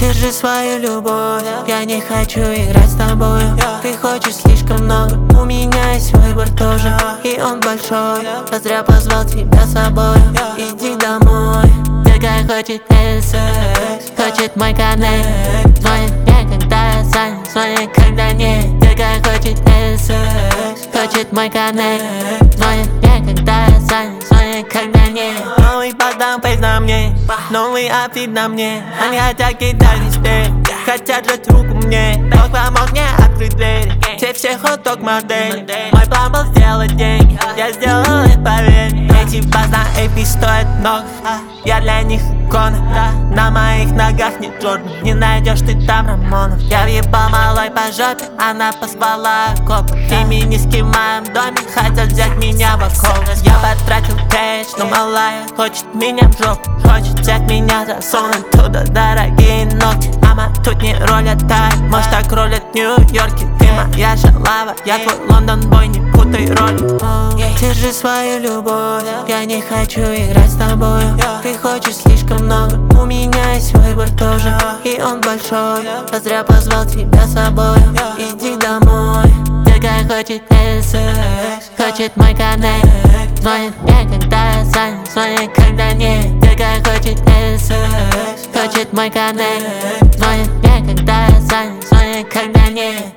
Держи свою любовь, я не хочу играть с тобою. Ты хочешь слишком много, у меня есть выбор тоже, и он большой. Я зря позвал тебя с собой. Иди домой. Такая хочет секс, хочет мой коннект. Звонит мне, когда я занят, звонит, когда нет. Такая хочет секс, хочет мой коннект. Звонит мне, когда я занят, звонит, когда нет. Новый подам пейс на мне, новый аппетит на мне. Они хотят кидать респект, хотят жать руку мне. Бог помог мне открыть дверь, те все хот-дог модель. Мой план был сделать деньги, я сделал это, поверь. Эти баз на AP стоят много, я для них икона. На моих ногах не Джордан, не найдешь ты там Рамонов. Я въебал малой по жопе, она позвала коп. Феминистки в моем доме хотят взять меня в окол. Я потратил кэш, но малая хочет меня в жопу. Хочет взять меня, засунуть туда дорогие ногти. Ама тут не ролят так, может так ролят в Нью-Йорке. Ты моя шалава, я твой Лондон бой, не путай роли. Держи свою любовь, я не хочу играть с тобою. Ты хочешь слишком много, у меня есть выбор тоже, и он большой. Я зря позвал тебя с собой. Иди домой. Такая хочет секс, хочет мой коннект. Звонит мне, когда я занят, звонит, когда нет. Такая хочет секс, хочет мой коннект. Звонит мне, когда я занят, звонит, когда нет.